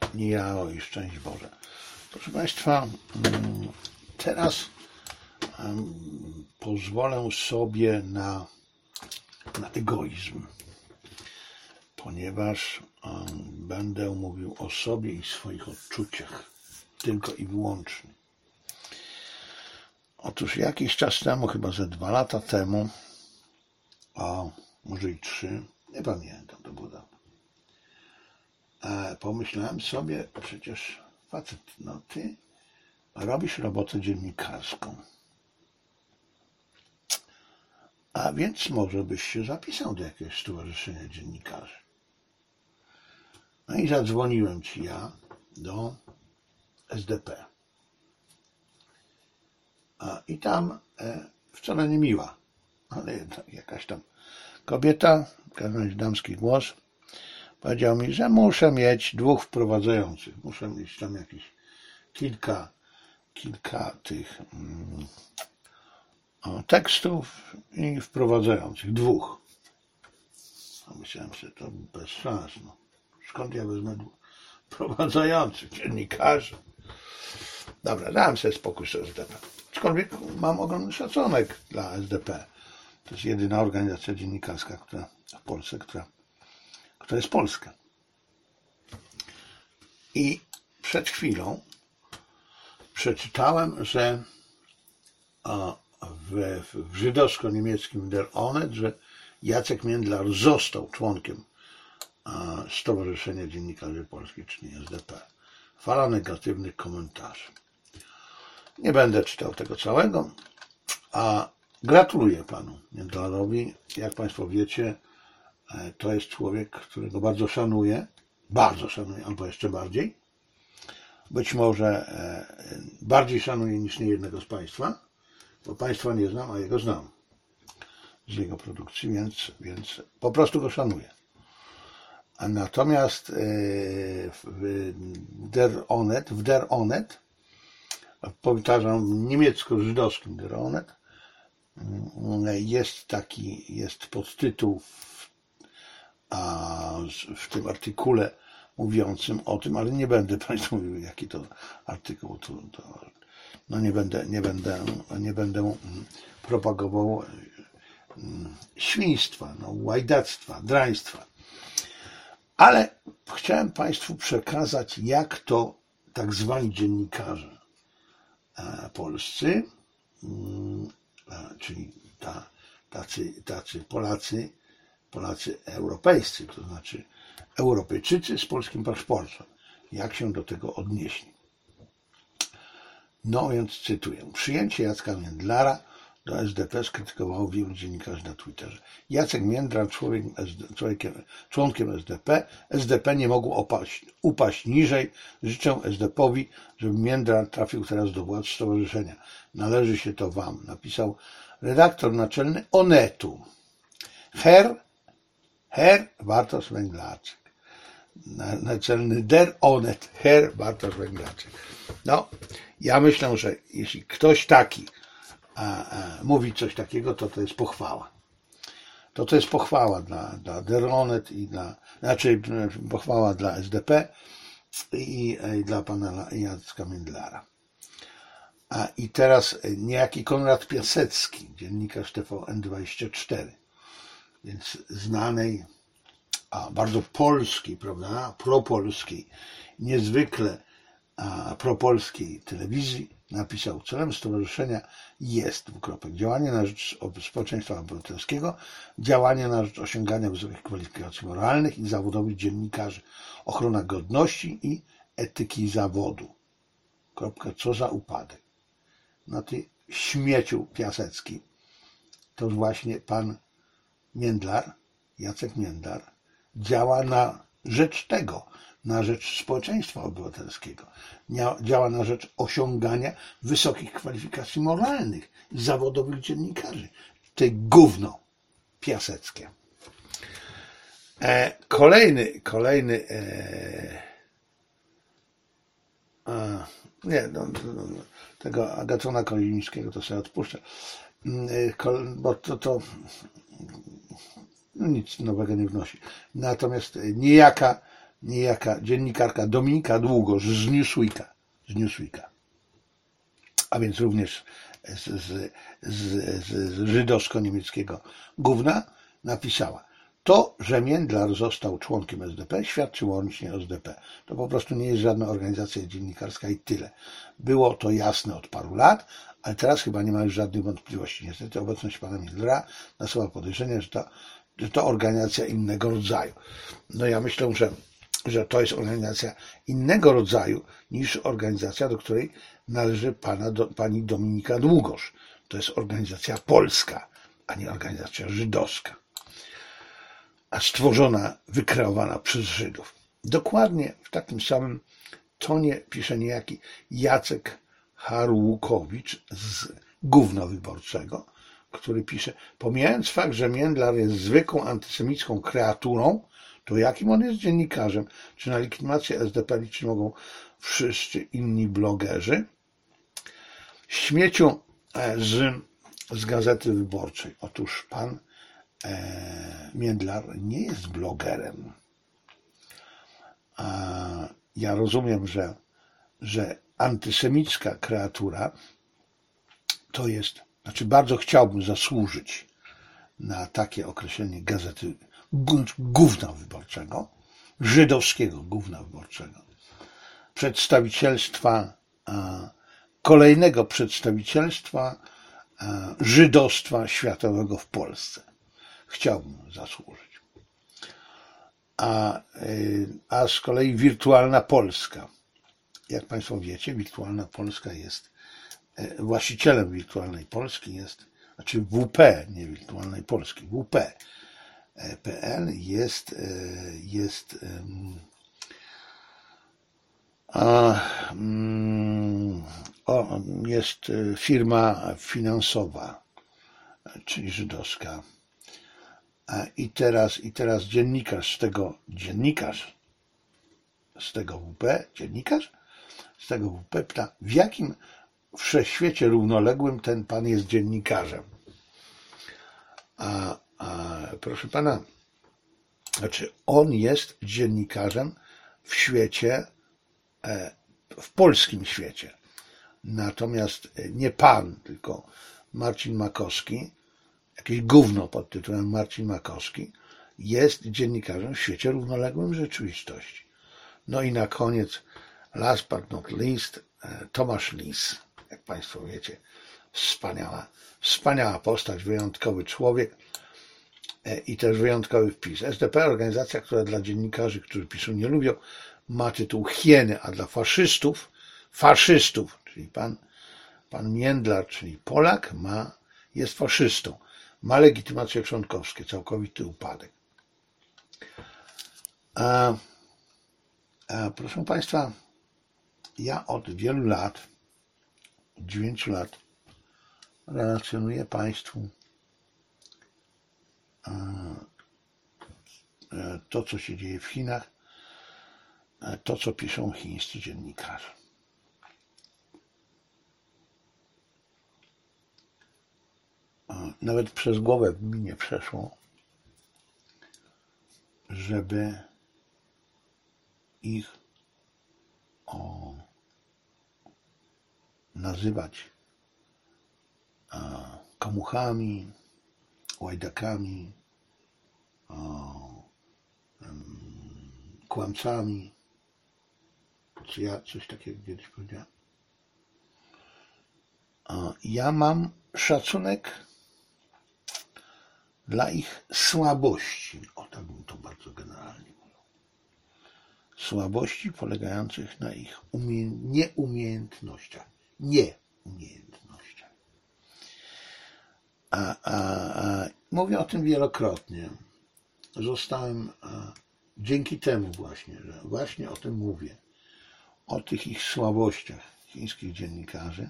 Nijało i szczęść Boże. Proszę Państwa, teraz pozwolę sobie na egoizm, ponieważ będę mówił o sobie i swoich odczuciach, tylko i wyłącznie. Otóż jakiś czas temu, chyba ze 2 lata temu, a może i 3, nie pamiętam, to było dawno, pomyślałem sobie, przecież facet, no ty robisz robotę dziennikarską, a więc może byś się zapisał do jakiegoś stowarzyszenia dziennikarzy. No i zadzwoniłem ci ja do SDP. I tam wcale nie miła, ale jakaś tam kobieta, w każdym razie damski głos, powiedział mi, że muszę mieć 2 wprowadzających. Muszę mieć tam jakieś kilka tych tekstów i wprowadzających 2. A myślałem sobie, to bez szans. No. Skąd ja wezmę 2 wprowadzających dziennikarzy? Dobra, dałem sobie spokój z SDP. Aczkolwiek mam ogromny szacunek dla SDP. To jest jedyna organizacja dziennikarska, która w Polsce, która jest polska. I przed chwilą przeczytałem, że w żydowsko-niemieckim Der Onet, że Jacek Międlar został członkiem Stowarzyszenia Dziennikarzy Polskich, czyli SDP. Fala negatywnych komentarzy. Nie będę czytał tego całego, a gratuluję panu Międlarowi. Jak państwo wiecie, to jest człowiek, którego bardzo szanuję, albo jeszcze bardziej. Być może bardziej szanuję niż niejednego z państwa, bo państwa nie znam, a jego znam z jego produkcji, więc po prostu go szanuję. A natomiast w Der Onet, powtarzam, niemiecko-żydowskim Der Onet, jest podtytuł w tym artykule mówiącym o tym, ale nie będę państwu mówił, jaki to artykuł, no nie będę propagował świństwa, łajdactwa, draństwa. Ale chciałem państwu przekazać, jak to tak zwani dziennikarze polscy, czyli tacy Polacy europejscy, to znaczy Europejczycy z polskim paszportem, jak się do tego odnieśli. No więc cytuję. Przyjęcie Jacka Międlara do SDP skrytykowało wielu dziennikarzy na Twitterze. Jacek Międlar, członkiem SDP. SDP nie mogło upaść niżej. Życzę SDP-owi, żeby Międlar trafił teraz do władz stowarzyszenia. Należy się to wam, napisał redaktor naczelny Onetu. Herr Bartosz Węglarczyk. Naczelny Der Onet, Herr Bartosz Węglarczyk. No, ja myślę, że jeśli ktoś taki mówi coś takiego, to jest pochwała. To jest pochwała dla Der Onet i pochwała dla SDP i dla pana Jacka Międlara. I teraz niejaki Konrad Piasecki, dziennikarz TVN24, więc znanej, bardzo polskiej, prawda, propolskiej, niezwykle propolskiej telewizji, napisał: celem stowarzyszenia jest działanie na rzecz społeczeństwa obywatelskiego, działanie na rzecz osiągania wysokich kwalifikacji moralnych i zawodowych dziennikarzy, ochrona godności i etyki zawodu. Co za upadek. No ty śmieciu Piasecki, to właśnie pan Międlar, Jacek Międlar, działa na rzecz tego, na rzecz społeczeństwa obywatelskiego, działa na rzecz osiągania wysokich kwalifikacji moralnych i zawodowych dziennikarzy. To gówno piaseckie. Kolejny tego Agatona Kolińskiego to sobie odpuszczę, bo to nic nowego nie wnosi. Natomiast niejaka niejaka dziennikarka Dominika Długosz z Newsweeka, a więc również z żydowsko-niemieckiego gówna, napisała: to, że Międlar został członkiem SDP, świadczy łącznie o SDP. To po prostu nie jest żadna organizacja dziennikarska i tyle. Było to jasne od paru lat, ale teraz chyba nie ma już żadnych wątpliwości. Niestety obecność pana Międlara nasuwa podejrzenie, że to organizacja innego rodzaju. No ja myślę, że to jest organizacja innego rodzaju niż organizacja, do której należy pani Dominika Długosz. To jest organizacja polska, a nie organizacja żydowska, a stworzona, wykreowana przez Żydów. Dokładnie w takim samym tonie pisze niejaki Jacek Harłukowicz z Gówna Wyborczego, który pisze: pomijając fakt, że Międlar jest zwykłą antysemicką kreaturą, to jakim on jest dziennikarzem? Czy na legitymację SDP liczyć mogą wszyscy inni blogerzy? Śmieciu z Gazety Wyborczej. Otóż pan Międlar nie jest blogerem. Ja rozumiem, że antysemicka kreatura to jest, bardzo chciałbym zasłużyć na takie określenie Gazety Gówna Wyborczego, żydowskiego Gówna Wyborczego, przedstawicielstwa, kolejnego przedstawicielstwa żydostwa światowego w Polsce. Chciałbym zasłużyć. A z kolei Wirtualna Polska. Jak państwo wiecie, Wirtualna Polska jest właścicielem Wirtualnej Polski, WP, nie Wirtualnej Polski, WP.pl jest firma finansowa, czyli żydowska. I teraz dziennikarz z tego WP pyta, w jakim wszechświecie równoległym ten pan jest dziennikarzem. Proszę pana, on jest dziennikarzem w świecie, w polskim świecie. Natomiast nie pan, tylko Marcin Makowski, jakieś gówno pod tytułem Marcin Makowski, jest dziennikarzem w świecie równoległym rzeczywistości. No i na koniec, last but not least, Tomasz Lis. Jak państwo wiecie, wspaniała postać, wyjątkowy człowiek i też wyjątkowy wpis. SDP, organizacja, która dla dziennikarzy, którzy piszą, nie lubią, ma tytuł hieny, a dla faszystów, czyli pan Międlar, czyli Polak, jest faszystą. Ma legitymacje członkowskie, całkowity upadek. Proszę państwa, ja od wielu lat, od 9 lat relacjonuję państwu to, co się dzieje w Chinach, to, co piszą chińscy dziennikarze. Nawet przez głowę mi nie przeszło, żeby ich nazywać komuchami, łajdakami, kłamcami. Czy ja coś takiego kiedyś powiedziałem? Ja mam szacunek dla ich słabości. Tak bym to bardzo generalnie mówił. Słabości polegających na ich nieumiejętnościach. Mówię o tym wielokrotnie. Zostałem dzięki temu właśnie o tym mówię, o tych ich słabościach chińskich dziennikarzy,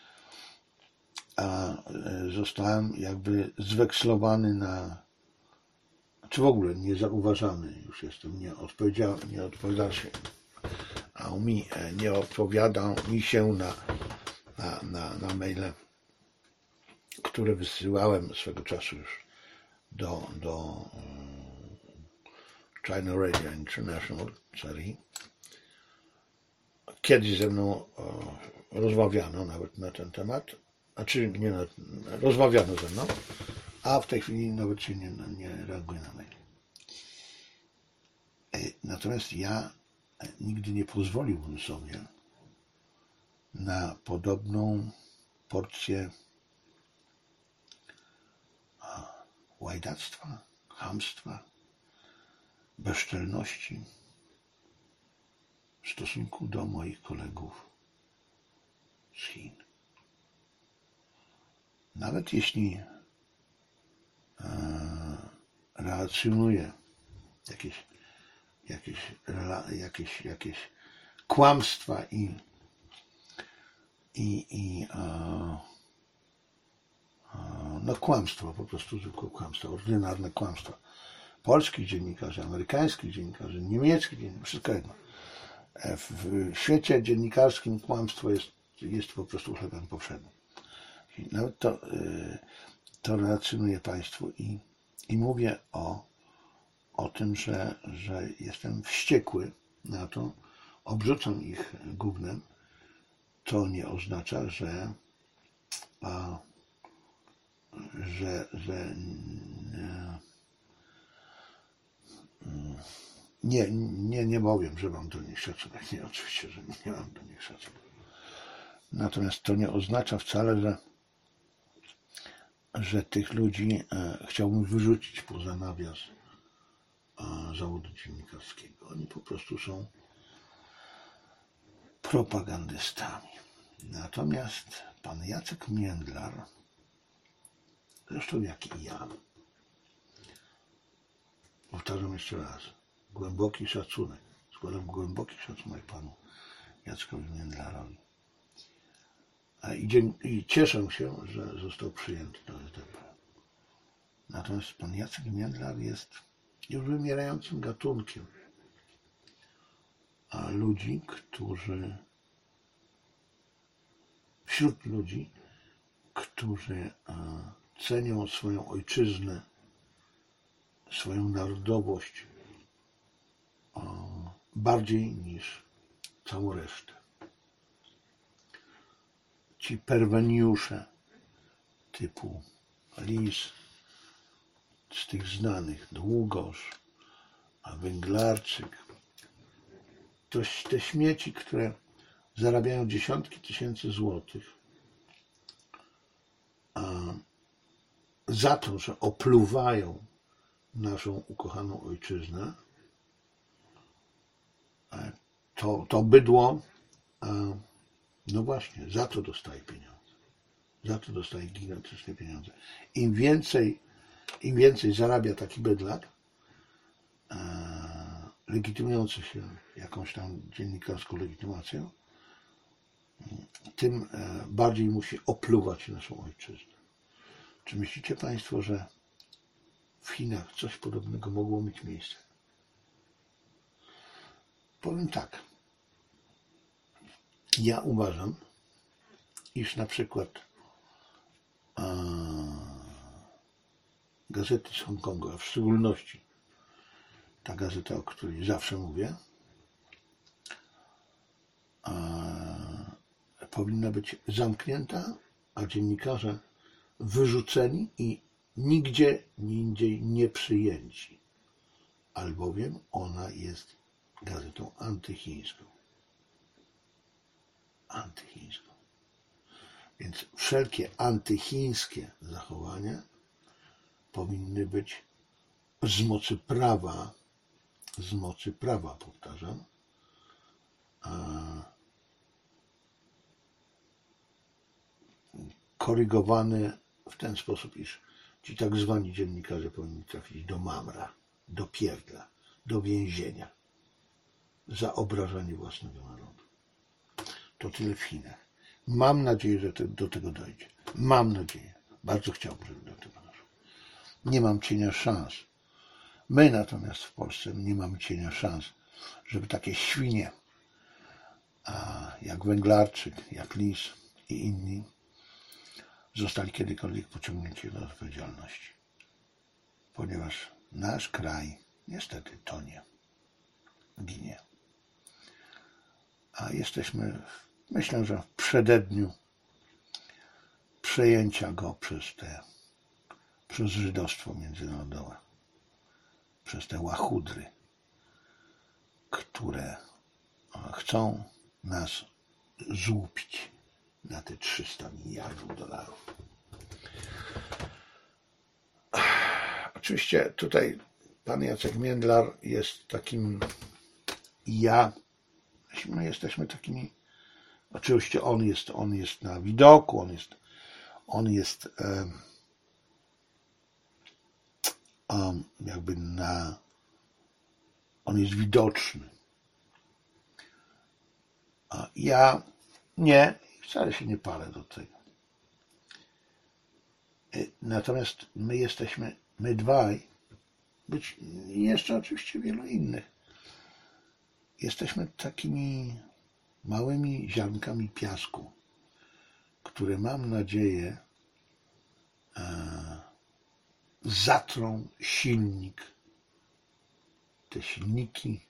zostałem jakby zwekslowany czy w ogóle niezauważany już jestem, nie odpowiada się, nie odpowiada mi się na maile, które wysyłałem swego czasu już do China Radio International serii. Kiedyś ze mną rozmawiano nawet na ten temat, rozmawiano ze mną, a w tej chwili nawet się nie reaguje na mail. Natomiast ja nigdy nie pozwoliłbym sobie na podobną porcję łajdactwa, chamstwa, bezczelności w stosunku do moich kolegów z Chin. Nawet jeśli relacjonuję jakieś kłamstwa no kłamstwa, po prostu zwykłe kłamstwa, ordynarne kłamstwa polskich dziennikarzy, amerykańskich dziennikarzy, niemieckich dziennikarzy, wszystko jedno. W świecie dziennikarskim kłamstwo jest po prostu chlebem powszednim. Nawet to relacjonuję Państwu i mówię o tym, że jestem wściekły na to, obrzucam ich gównem. To nie oznacza, że nie powiem, że mam do nich szacunek. Nie, oczywiście, że nie mam do nich szacunek. Natomiast to nie oznacza wcale, że tych ludzi chciałbym wyrzucić poza nawias zawodu dziennikarskiego. Oni po prostu są propagandystami. Natomiast pan Jacek Międlar, zresztą jak i ja, powtarzam jeszcze raz, głęboki szacunek, składam głęboki szacunek panu Jackowi Międlarowi. I cieszę się, że został przyjęty do SDP. Natomiast pan Jacek Międlar jest już wymierającym gatunkiem wśród ludzi, którzy cenią swoją ojczyznę, swoją narodowość bardziej niż całą resztę. Ci perweniusze typu Lis, z tych znanych, Długosz, Węglarczyk, to te śmieci, które zarabiają dziesiątki tysięcy złotych za to, że opluwają naszą ukochaną ojczyznę, to bydło, no właśnie, za to dostaje pieniądze. Za to dostaje gigantyczne pieniądze. Im więcej zarabia taki bydlak, legitymujący się jakąś tam dziennikarską legitymacją, tym bardziej musi opluwać naszą ojczyznę. Czy myślicie Państwo, że w Chinach coś podobnego mogło mieć miejsce? Powiem tak. Ja uważam, iż na przykład gazety z Hongkongu, a w szczególności ta gazeta, o której zawsze mówię, powinna być zamknięta, a dziennikarze wyrzuceni i nigdzie indziej nie przyjęci, albowiem ona jest gazetą antychińską. Więc wszelkie antychińskie zachowania powinny być z mocy prawa, powtarzam, korygowane w ten sposób, iż ci tak zwani dziennikarze powinni trafić do mamra, do pierdla, do więzienia za obrażanie własnego narodu. To tyle w Chinach. Mam nadzieję, że do tego dojdzie. Mam nadzieję. Bardzo chciałbym, żeby do tego doszło. Nie mam cienia szans. My natomiast w Polsce nie mamy cienia szans, żeby takie świnie jak Węglarczyk, jak Lis i inni zostali kiedykolwiek pociągnięci do odpowiedzialności. Ponieważ nasz kraj niestety tonie, ginie. A jesteśmy, myślę, że w przededniu przejęcia go przez żydostwo międzynarodowe, przez te łachudry, które chcą nas złupić na te 300 miliardów dolarów. Oczywiście tutaj pan Jacek Międlar jest takim, my jesteśmy takimi, oczywiście on jest na widoku, on jest widoczny. A ja nie, wcale się nie palę do tego. Natomiast my dwaj, być jeszcze oczywiście wielu innych, jesteśmy takimi małymi ziarnkami piasku, które, mam nadzieję, zatrą silnik, te silniki,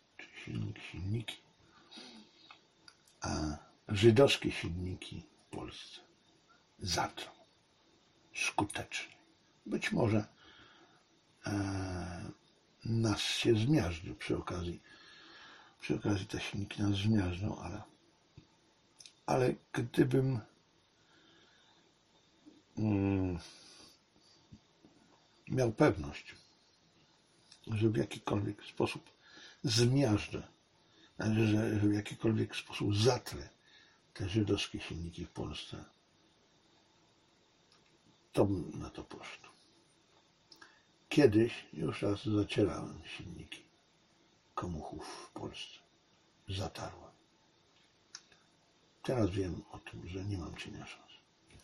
a żydowskie silniki w Polsce zatrą skutecznie. Być może nas się zmiażdży przy okazji te silniki nas zmiażdżą, ale gdybym miał pewność, że w jakikolwiek sposób zmiażdżę, że w jakikolwiek sposób zatrę te żydowskie silniki w Polsce, to bym na to poszedł. Kiedyś już raz zacierałem silniki komuchów w Polsce. Zatarłem. Teraz wiem o tym, że nie mam cienia szans.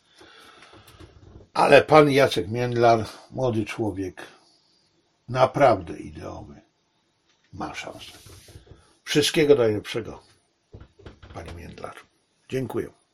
Ale pan Jacek Międlar, młody człowiek, naprawdę ideowy, ma szansę. Wszystkiego najlepszego, panie Międlar. Dziękuję.